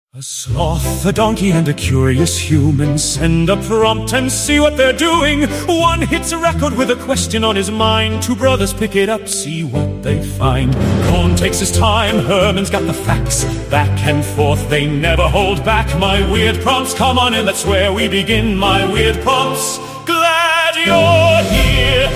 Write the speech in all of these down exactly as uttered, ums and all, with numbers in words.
A sloth, a donkey, and a curious human send a prompt and see what they're doing. One hits a record with a question on his mind. Two brothers pick it up, see what they find. Cohn takes his time, Herman's got the facts. Back and forth, they never hold back. My weird prompts, come on in, that's where we begin. My weird prompts, glad you're here.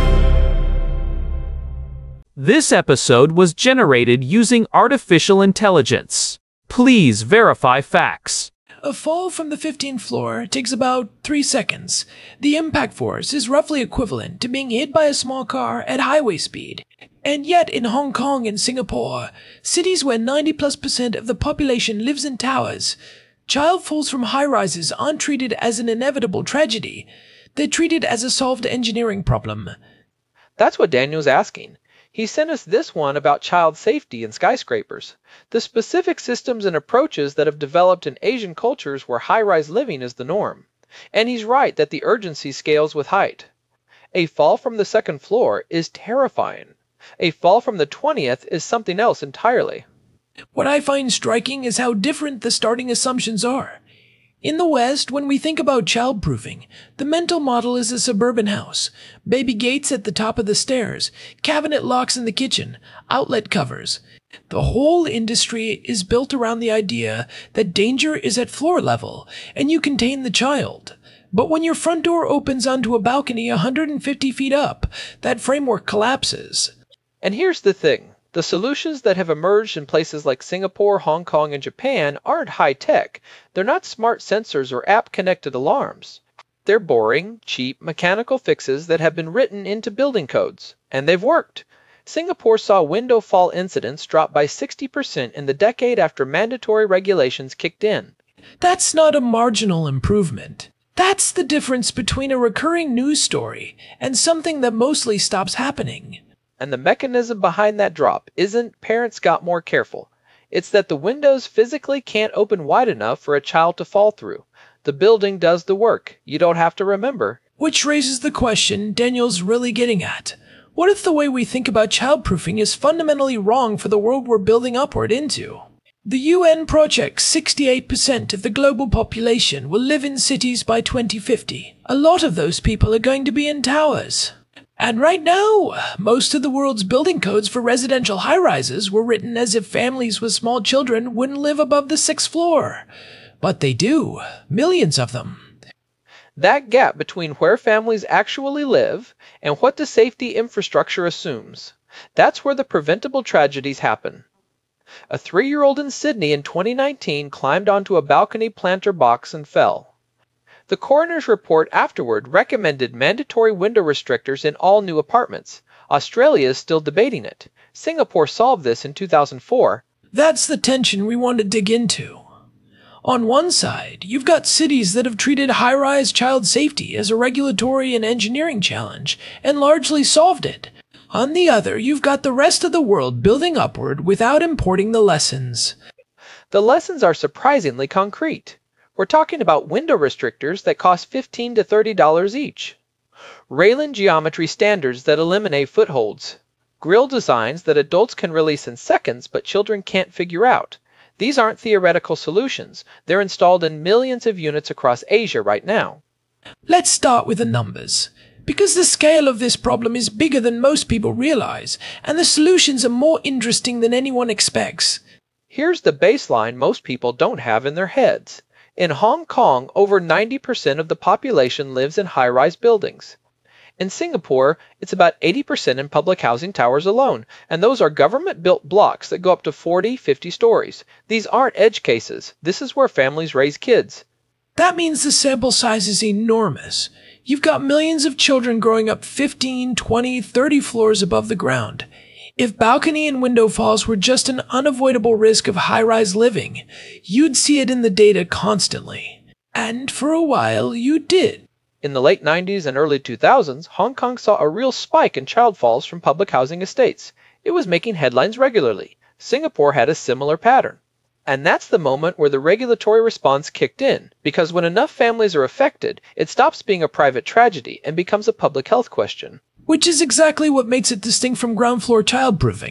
This episode was generated using artificial intelligence. Please verify facts. A fall from the fifteenth floor takes about three seconds. The impact force is roughly equivalent to being hit by a small car at highway speed. And yet in Hong Kong and Singapore, cities where ninety plus percent of the population lives in towers, child falls from high-rises aren't treated as an inevitable tragedy. They're treated as a solved engineering problem. That's what Daniel's asking. He sent us this one about child safety in skyscrapers, the specific systems and approaches that have developed in Asian cultures where high-rise living is the norm. And he's right that the urgency scales with height. A fall from the second floor is terrifying. A fall from the twentieth is something else entirely. What I find striking is how different the starting assumptions are. In the West, when we think about childproofing, the mental model is a suburban house, baby gates at the top of the stairs, cabinet locks in the kitchen, outlet covers. The whole industry is built around the idea that danger is at floor level, and you contain the child. But when your front door opens onto a balcony one hundred fifty feet up, that framework collapses. And here's the thing. The solutions that have emerged in places like Singapore, Hong Kong, and Japan aren't high-tech. They're not smart sensors or app-connected alarms. They're boring, cheap, mechanical fixes that have been written into building codes. And they've worked. Singapore saw window fall incidents drop by sixty percent in the decade after mandatory regulations kicked in. That's not a marginal improvement. That's the difference between a recurring news story and something that mostly stops happening. And the mechanism behind that drop isn't parents got more careful. It's that the windows physically can't open wide enough for a child to fall through. The building does the work. You don't have to remember. Which raises the question Daniel's really getting at. What if the way we think about childproofing is fundamentally wrong for the world we're building upward into? The U N projects sixty-eight percent of the global population will live in cities by twenty fifty. A lot of those people are going to be in towers. And right now, most of the world's building codes for residential high-rises were written as if families with small children wouldn't live above the sixth floor. But they do. Millions of them. That gap between where families actually live and what the safety infrastructure assumes, that's where the preventable tragedies happen. A three-year-old in Sydney in twenty nineteen climbed onto a balcony planter box and fell. The coroner's report afterward recommended mandatory window restrictors in all new apartments. Australia is still debating it. Singapore solved this in two thousand four. That's the tension we want to dig into. On one side, you've got cities that have treated high-rise child safety as a regulatory and engineering challenge, and largely solved it. On the other, you've got the rest of the world building upward without importing the lessons. The lessons are surprisingly concrete. We're talking about window restrictors that cost fifteen to thirty dollars each. Railing geometry standards that eliminate footholds. Grille designs that adults can release in seconds but children can't figure out. These aren't theoretical solutions. They're installed in millions of units across Asia right now. Let's start with the numbers. Because the scale of this problem is bigger than most people realize, and the solutions are more interesting than anyone expects. Here's the baseline most people don't have in their heads. In Hong Kong, over ninety percent of the population lives in high-rise buildings. In Singapore, it's about eighty percent in public housing towers alone, and those are government-built blocks that go up to forty, fifty stories. These aren't edge cases. This is where families raise kids. That means the sample size is enormous. You've got millions of children growing up fifteen, twenty, thirty floors above the ground. If balcony and window falls were just an unavoidable risk of high-rise living, you'd see it in the data constantly. And for a while, you did. In the late nineties and early two thousands, Hong Kong saw a real spike in child falls from public housing estates. It was making headlines regularly. Singapore had a similar pattern. And that's the moment where the regulatory response kicked in, because when enough families are affected, it stops being a private tragedy and becomes a public health question. Which is exactly what makes it distinct from ground floor childproofing.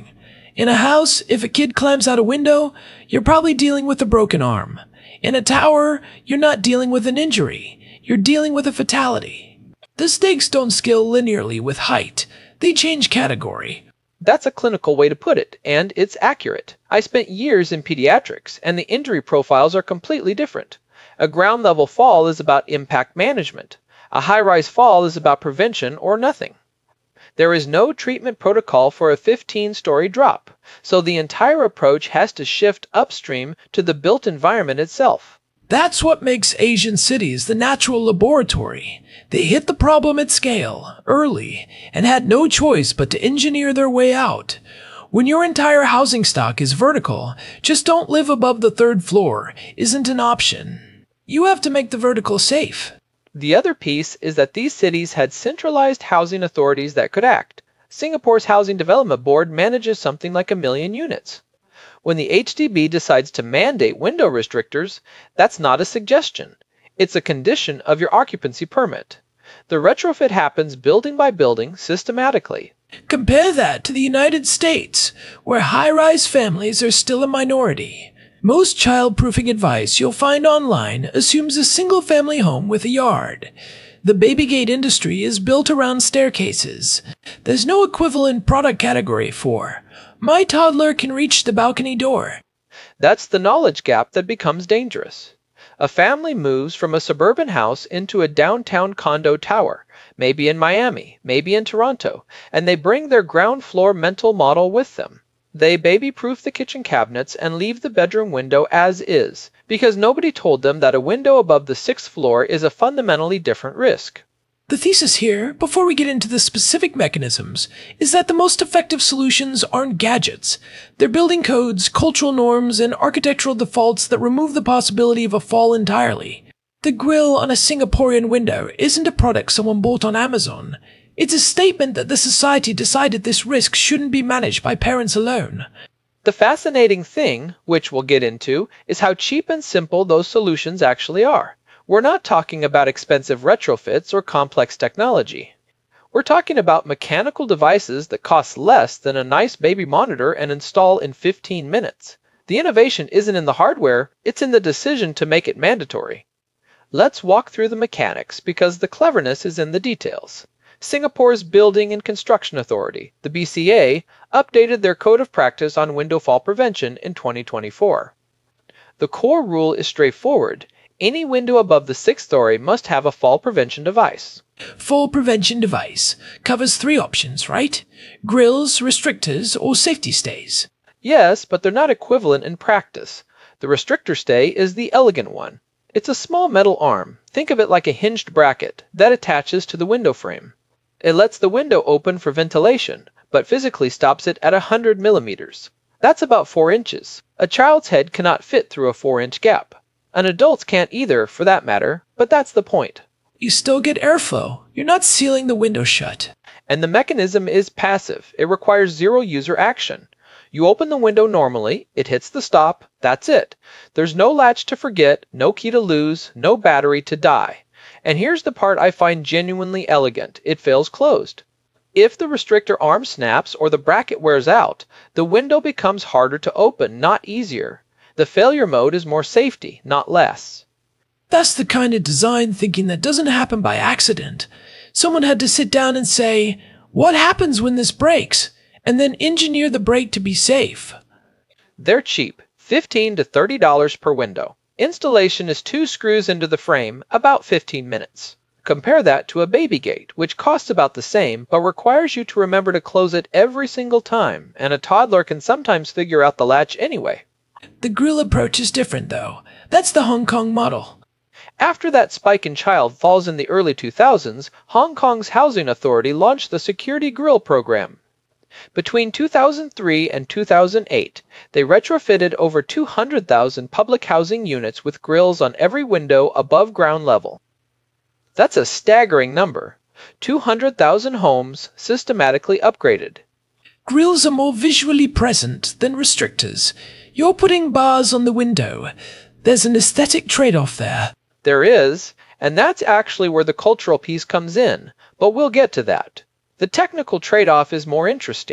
In a house, if a kid climbs out a window, you're probably dealing with a broken arm. In a tower, you're not dealing with an injury. You're dealing with a fatality. The stakes don't scale linearly with height. They change category. That's a clinical way to put it, and it's accurate. I spent years in pediatrics, and the injury profiles are completely different. A ground-level fall is about impact management. A high-rise fall is about prevention or nothing. There is no treatment protocol for a fifteen-story drop, so the entire approach has to shift upstream to the built environment itself. That's what makes Asian cities the natural laboratory. They hit the problem at scale, early, and had no choice but to engineer their way out. When your entire housing stock is vertical, just don't live above the third floor isn't an option. You have to make the vertical safe. The other piece is that these cities had centralized housing authorities that could act. Singapore's Housing Development Board manages something like a million units. When the H D B decides to mandate window restrictors, that's not a suggestion. It's a condition of your occupancy permit. The retrofit happens building by building systematically. Compare that to the United States, where high-rise families are still a minority. Most child-proofing advice you'll find online assumes a single-family home with a yard. The baby gate industry is built around staircases. There's no equivalent product category for, my toddler can reach the balcony door. That's the knowledge gap that becomes dangerous. A family moves from a suburban house into a downtown condo tower, maybe in Miami, maybe in Toronto, and they bring their ground floor mental model with them. They baby-proof the kitchen cabinets and leave the bedroom window as is, because nobody told them that a window above the sixth floor is a fundamentally different risk. The thesis here, before we get into the specific mechanisms, is that the most effective solutions aren't gadgets. They're building codes, cultural norms, and architectural defaults that remove the possibility of a fall entirely. The grille on a Singaporean window isn't a product someone bought on Amazon. It's a statement that the society decided this risk shouldn't be managed by parents alone. The fascinating thing, which we'll get into, is how cheap and simple those solutions actually are. We're not talking about expensive retrofits or complex technology. We're talking about mechanical devices that cost less than a nice baby monitor and install in fifteen minutes. The innovation isn't in the hardware, it's in the decision to make it mandatory. Let's walk through the mechanics because the cleverness is in the details. Singapore's Building and Construction Authority, the B C A, updated their Code of Practice on window fall prevention in twenty twenty-four. The core rule is straightforward. Any window above the sixth story must have a fall prevention device. Fall prevention device covers three options, right? Grills, restrictors, or safety stays. Yes, but they're not equivalent in practice. The restrictor stay is the elegant one. It's a small metal arm, think of it like a hinged bracket, that attaches to the window frame. It lets the window open for ventilation, but physically stops it at one hundred millimeters. That's about four inches. A child's head cannot fit through a four inch gap. An adult's can't either, for that matter, but that's the point. You still get airflow. You're not sealing the window shut. And the mechanism is passive. It requires zero user action. You open the window normally, it hits the stop, that's it. There's no latch to forget, no key to lose, no battery to die. And here's the part I find genuinely elegant. It fails closed. If the restrictor arm snaps or the bracket wears out, the window becomes harder to open, not easier. The failure mode is more safety, not less. That's the kind of design thinking that doesn't happen by accident. Someone had to sit down and say, what happens when this breaks? And then engineer the break to be safe. They're cheap, fifteen to thirty dollars per window. Installation is two screws into the frame, about fifteen minutes. Compare that to a baby gate, which costs about the same, but requires you to remember to close it every single time, and a toddler can sometimes figure out the latch anyway. The grill approach is different, though. That's the Hong Kong model. After that spike in child falls in the early two thousands, Hong Kong's Housing Authority launched the Security Grill Program. Between two thousand three and two thousand eight, they retrofitted over two hundred thousand public housing units with grills on every window above ground level. That's a staggering number. two hundred thousand homes systematically upgraded. Grills are more visually present than restrictors. You're putting bars on the window. There's an aesthetic trade-off there. There is, and that's actually where the cultural piece comes in, but we'll get to that. The technical trade-off is more interesting.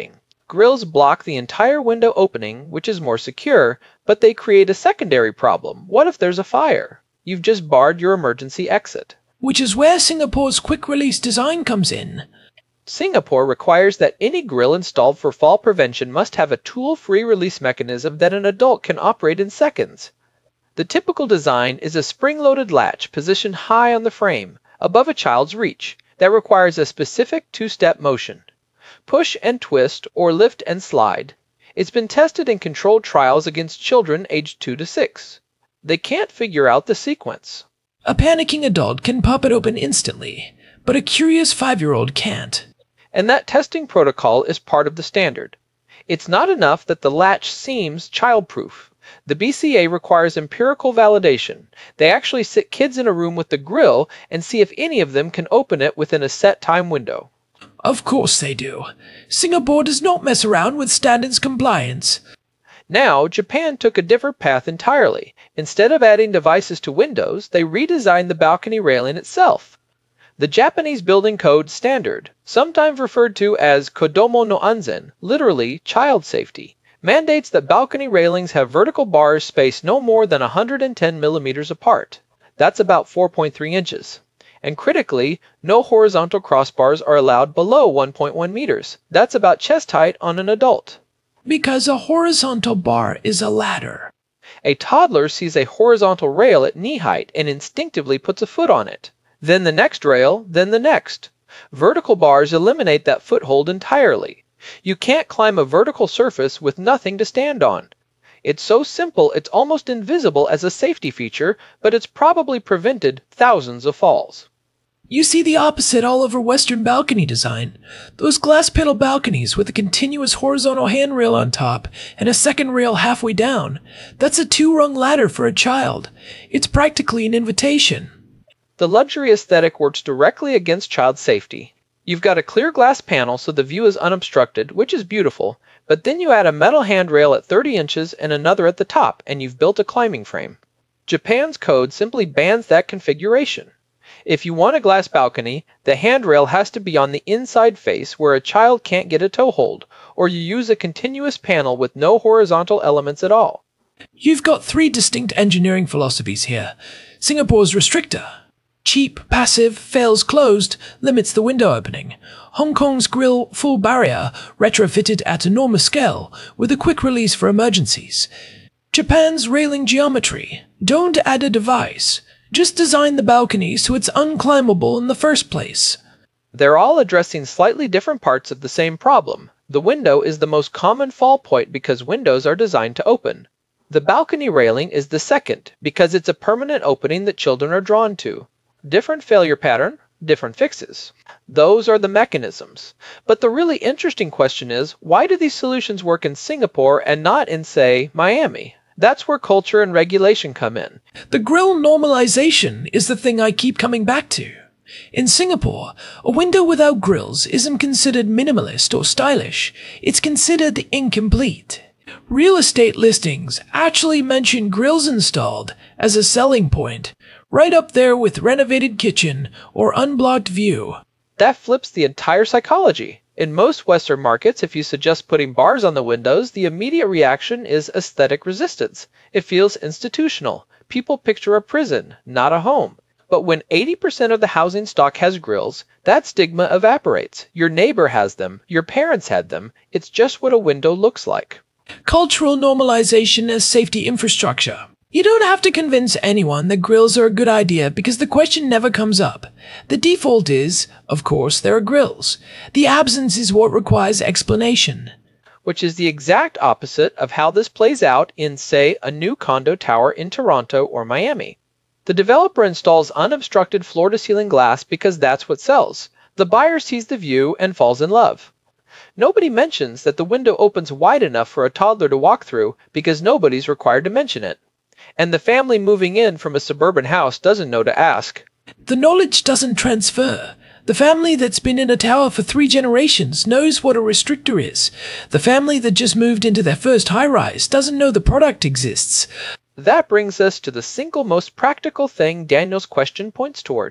Grills block the entire window opening, which is more secure, but they create a secondary problem. What if there's a fire? You've just barred your emergency exit. Which is where Singapore's quick-release design comes in. Singapore requires that any grill installed for fall prevention must have a tool-free release mechanism that an adult can operate in seconds. The typical design is a spring-loaded latch positioned high on the frame, above a child's reach, that requires a specific two-step motion. Push and twist, or lift and slide. It's been tested in controlled trials against children aged two to six. They can't figure out the sequence. A panicking adult can pop it open instantly, but a curious five-year-old can't. And that testing protocol is part of the standard. It's not enough that the latch seems child-proof. The B C A requires empirical validation. They actually sit kids in a room with the grill and see if any of them can open it within a set time window. Of course they do. Singapore does not mess around with standards compliance. Now, Japan took a different path entirely. Instead of adding devices to windows, they redesigned the balcony railing itself. The Japanese Building Code Standard, sometimes referred to as Kodomo no Anzen, literally child safety, mandates that balcony railings have vertical bars spaced no more than one hundred ten millimeters apart. That's about four point three inches. And critically, no horizontal crossbars are allowed below one point one meters. That's about chest height on an adult. Because a horizontal bar is a ladder. A toddler sees a horizontal rail at knee height and instinctively puts a foot on it. Then the next rail, then the next. Vertical bars eliminate that foothold entirely. You can't climb a vertical surface with nothing to stand on. It's so simple it's almost invisible as a safety feature, but it's probably prevented thousands of falls. You see the opposite all over Western balcony design. Those glass panel balconies with a continuous horizontal handrail on top and a second rail halfway down. That's a two-rung ladder for a child. It's practically an invitation. The luxury aesthetic works directly against child safety. You've got a clear glass panel so the view is unobstructed, which is beautiful, but then you add a metal handrail at thirty inches and another at the top, and you've built a climbing frame. Japan's code simply bans that configuration. If you want a glass balcony, the handrail has to be on the inside face where a child can't get a toehold, or you use a continuous panel with no horizontal elements at all. You've got three distinct engineering philosophies here. Singapore's restrictor. Cheap, passive, fails closed, limits the window opening. Hong Kong's grill full barrier, retrofitted at enormous scale, with a quick release for emergencies. Japan's railing geometry. Don't add a device. Just design the balcony so it's unclimbable in the first place. They're all addressing slightly different parts of the same problem. The window is the most common fall point because windows are designed to open. The balcony railing is the second because it's a permanent opening that children are drawn to. Different failure pattern, different fixes. Those are the mechanisms. But the really interesting question is, why do these solutions work in Singapore and not in, say, Miami? That's where culture and regulation come in. The grill normalization is the thing I keep coming back to. In Singapore, a window without grills isn't considered minimalist or stylish. It's considered incomplete. Real estate listings actually mention grills installed as a selling point, right up there with renovated kitchen or unblocked view. That flips the entire psychology. In most Western markets, if you suggest putting bars on the windows, the immediate reaction is aesthetic resistance. It feels institutional. People picture a prison, not a home. But when eighty percent of the housing stock has grills, that stigma evaporates. Your neighbor has them. Your parents had them. It's just what a window looks like. Cultural normalization as safety infrastructure. You don't have to convince anyone that grills are a good idea because the question never comes up. The default is, of course, there are grills. The absence is what requires explanation. Which is the exact opposite of how this plays out in, say, a new condo tower in Toronto or Miami. The developer installs unobstructed floor-to-ceiling glass because that's what sells. The buyer sees the view and falls in love. Nobody mentions that the window opens wide enough for a toddler to walk through because nobody's required to mention it. And the family moving in from a suburban house doesn't know to ask. The knowledge doesn't transfer. The family that's been in a tower for three generations knows what a restrictor is. The family that just moved into their first high-rise doesn't know the product exists. That brings us to the single most practical thing Daniel's question points toward.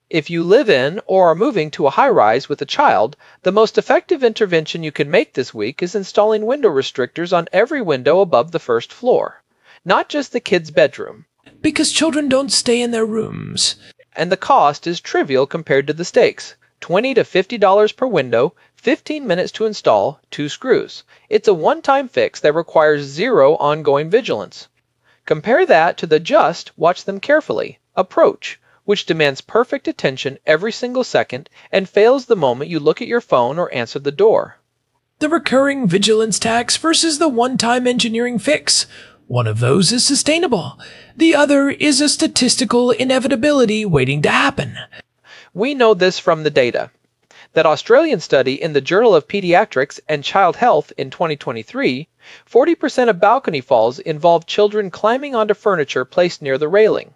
If you live in or are moving to a high-rise with a child, the most effective intervention you can make this week is installing window restrictors on every window above the first floor, not just the kid's bedroom. Because children don't stay in their rooms. And the cost is trivial compared to the stakes. twenty to fifty dollars per window, fifteen minutes to install, two screws. It's a one-time fix that requires zero ongoing vigilance. Compare that to the just, watch them carefully, approach, which demands perfect attention every single second and fails the moment you look at your phone or answer the door. The recurring vigilance tax versus the one-time engineering fix. One of those is sustainable. The other is a statistical inevitability waiting to happen. We know this from the data. That Australian study in the Journal of Pediatrics and Child Health in twenty twenty-three, forty percent of balcony falls involved children climbing onto furniture placed near the railing.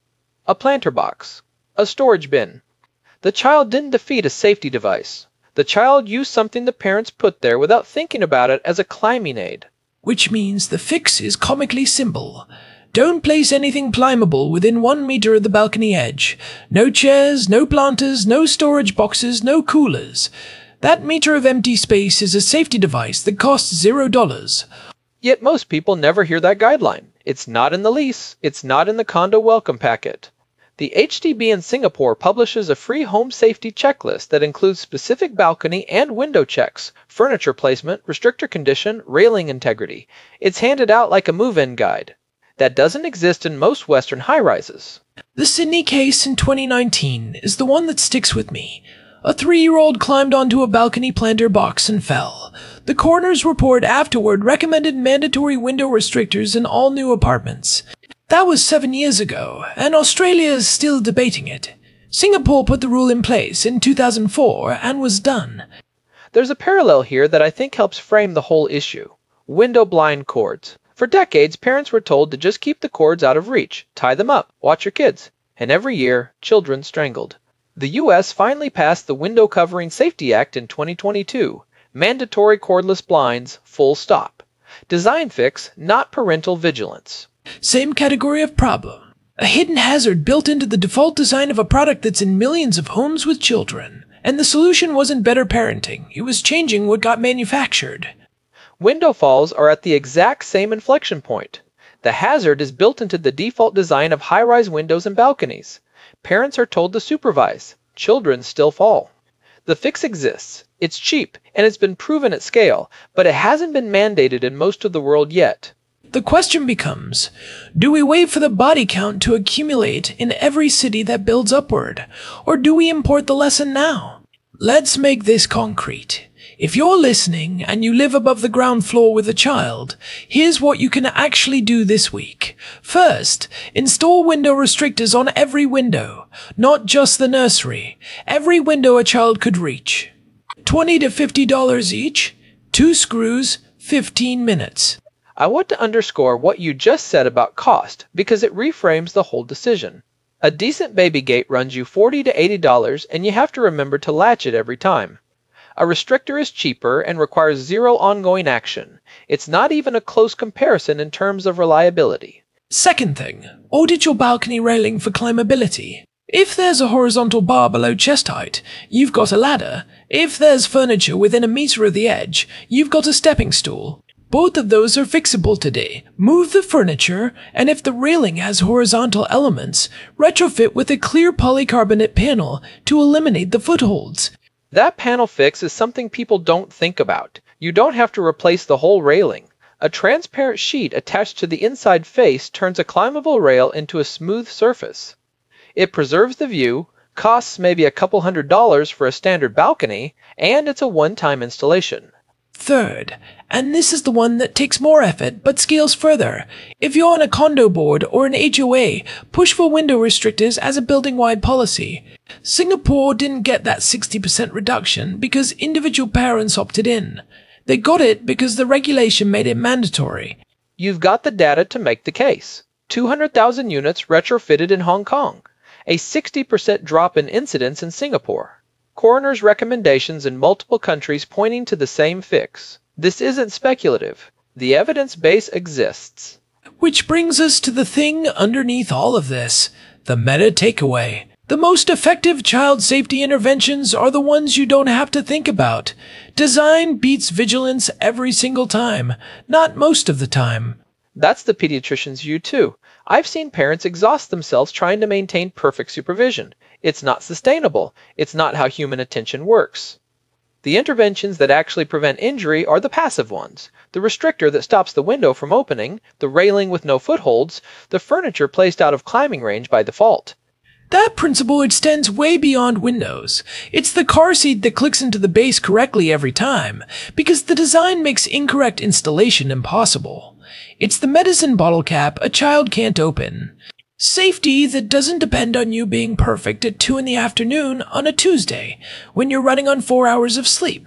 A planter box, a storage bin. The child didn't defeat a safety device. The child used something the parents put there without thinking about it as a climbing aid. Which means the fix is comically simple. Don't place anything climbable within one meter of the balcony edge. No chairs, no planters, no storage boxes, no coolers. That meter of empty space is a safety device that costs zero dollars. Yet most people never hear that guideline. It's not in the lease. It's not in the condo welcome packet. The H D B in Singapore publishes a free home safety checklist that includes specific balcony and window checks, furniture placement, restrictor condition, railing integrity. It's handed out like a move-in guide. That doesn't exist in most Western high-rises. The Sydney case in twenty nineteen is the one that sticks with me. A three-year-old climbed onto a balcony planter box and fell. The coroner's report afterward recommended mandatory window restrictors in all new apartments. That was seven years ago, and Australia is still debating it. Singapore put the rule in place in two thousand four and was done. There's a parallel here that I think helps frame the whole issue. Window blind cords. For decades, parents were told to just keep the cords out of reach, tie them up, watch your kids. And every year, children strangled. The U S finally passed the Window Covering Safety Act in twenty twenty-two. Mandatory cordless blinds, full stop. Design fix, not parental vigilance. Same category of problem. A hidden hazard built into the default design of a product that's in millions of homes with children. And the solution wasn't better parenting, it was changing what got manufactured. Window falls are at the exact same inflection point. The hazard is built into the default design of high-rise windows and balconies. Parents are told to supervise. Children still fall. The fix exists. It's cheap, and it's been proven at scale, but it hasn't been mandated in most of the world yet. The question becomes, do we wait for the body count to accumulate in every city that builds upward, or do we import the lesson now? Let's make this concrete. If you're listening and you live above the ground floor with a child, here's what you can actually do this week. First, install window restrictors on every window, not just the nursery. Every window a child could reach. twenty to fifty dollars each, two screws, fifteen minutes. I want to underscore what you just said about cost because it reframes the whole decision. A decent baby gate runs you forty to eighty dollars and you have to remember to latch it every time. A restrictor is cheaper and requires zero ongoing action. It's not even a close comparison in terms of reliability. Second thing, audit your balcony railing for climbability. If there's a horizontal bar below chest height, you've got a ladder. If there's furniture within a meter of the edge, you've got a stepping stool. Both of those are fixable today. Move the furniture, and if the railing has horizontal elements, retrofit with a clear polycarbonate panel to eliminate the footholds. That panel fix is something people don't think about. You don't have to replace the whole railing. A transparent sheet attached to the inside face turns a climbable rail into a smooth surface. It preserves the view, costs maybe a couple hundred dollars for a standard balcony, and it's a one-time installation. Third, and this is the one that takes more effort but scales further. If you're on a condo board or an H O A, push for window restrictors as a building-wide policy. Singapore didn't get that sixty percent reduction because individual parents opted in. They got it because the regulation made it mandatory. You've got the data to make the case. two hundred thousand units retrofitted in Hong Kong. A sixty percent drop in incidents in Singapore. Coroners' recommendations in multiple countries pointing to the same fix. This isn't speculative. The evidence base exists. Which brings us to the thing underneath all of this, the meta takeaway. The most effective child safety interventions are the ones you don't have to think about. Design beats vigilance every single time, not most of the time. That's the pediatrician's view too. I've seen parents exhaust themselves trying to maintain perfect supervision. It's not sustainable. It's not how human attention works. The interventions that actually prevent injury are the passive ones. The restrictor that stops the window from opening, the railing with no footholds, the furniture placed out of climbing range by default. That principle extends way beyond windows. It's the car seat that clicks into the base correctly every time, because the design makes incorrect installation impossible. It's the medicine bottle cap a child can't open. Safety that doesn't depend on you being perfect at two in the afternoon on a Tuesday, when you're running on four hours of sleep.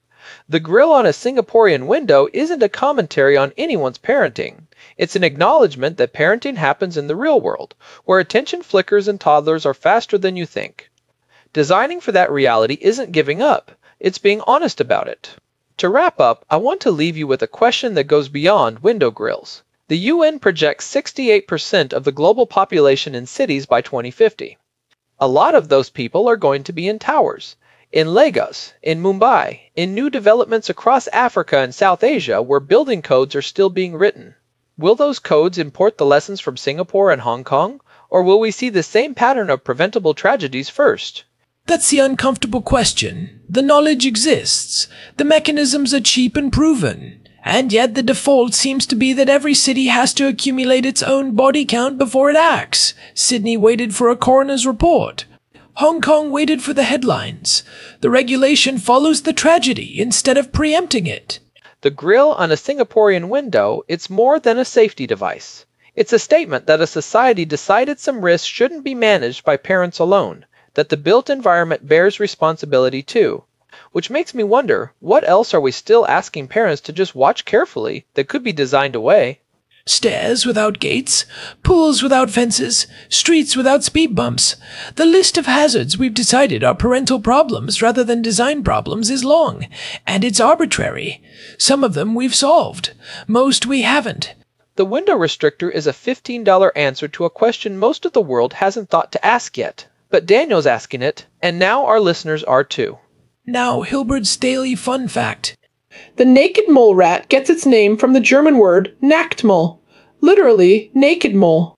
The grill on a Singaporean window isn't a commentary on anyone's parenting. It's an acknowledgement that parenting happens in the real world, where attention flickers and toddlers are faster than you think. Designing for that reality isn't giving up. It's being honest about it. To wrap up, I want to leave you with a question that goes beyond window grills. The U N projects sixty-eight percent of the global population in cities by twenty fifty. A lot of those people are going to be in towers. In Lagos, in Mumbai, in new developments across Africa and South Asia where building codes are still being written. Will those codes import the lessons from Singapore and Hong Kong, or will we see the same pattern of preventable tragedies first? That's the uncomfortable question. The knowledge exists. The mechanisms are cheap and proven. And yet the default seems to be that every city has to accumulate its own body count before it acts. Sydney waited for a coroner's report. Hong Kong waited for the headlines. The regulation follows the tragedy instead of preempting it. The grill on a Singaporean window, it's more than a safety device. It's a statement that a society decided some risks shouldn't be managed by parents alone, that the built environment bears responsibility too. Which makes me wonder, what else are we still asking parents to just watch carefully that could be designed away? Stairs without gates, pools without fences, streets without speed bumps. The list of hazards we've decided are parental problems rather than design problems is long, and it's arbitrary. Some of them we've solved. Most we haven't. The window restrictor is a fifteen dollar answer to a question most of the world hasn't thought to ask yet. But Daniel's asking it, and now our listeners are too. Now, Hilbert's daily fun fact. The naked mole rat gets its name from the German word Nacktmull, literally naked mole.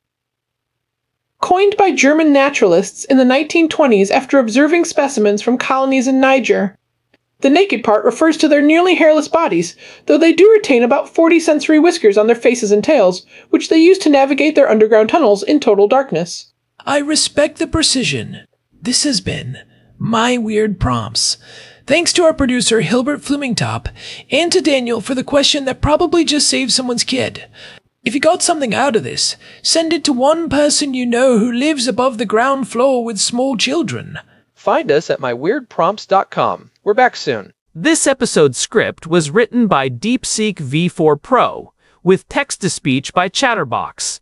Coined by German naturalists in the nineteen twenties after observing specimens from colonies in Niger. The naked part refers to their nearly hairless bodies, though they do retain about forty sensory whiskers on their faces and tails, which they use to navigate their underground tunnels in total darkness. I respect the precision. This has been My Weird Prompts. Thanks to our producer, Hilbert Flumingtop, and to Daniel for the question that probably just saved someone's kid. If you got something out of this, send it to one person you know who lives above the ground floor with small children. Find us at my weird prompts dot com. We're back soon. This episode's script was written by DeepSeek V four Pro, with text-to-speech by Chatterbox.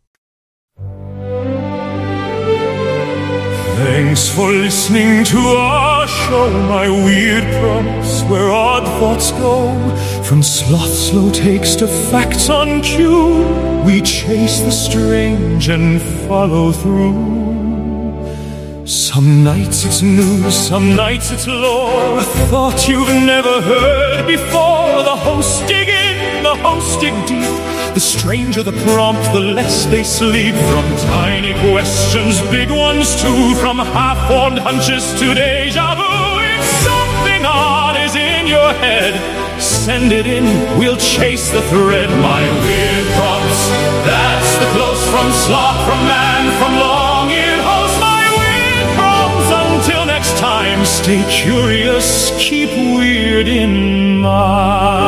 Thanks for listening to our show, My Weird Prompts, where odd thoughts go. From sloth slow takes to facts on cue, we chase the strange and follow through. Some nights it's news, some nights it's lore, a thought you've never heard before. The hosts dig in, the hosts dig deep. The stranger the prompt, the less they sleep. From tiny questions, big ones too, from half-formed hunches to deja vu. If something odd is in your head, send it in, we'll chase the thread. My Weird Prompts, that's the close from sloth, from man, from long-eared host. My Weird Prompts, until next time, stay curious, keep weird in mind.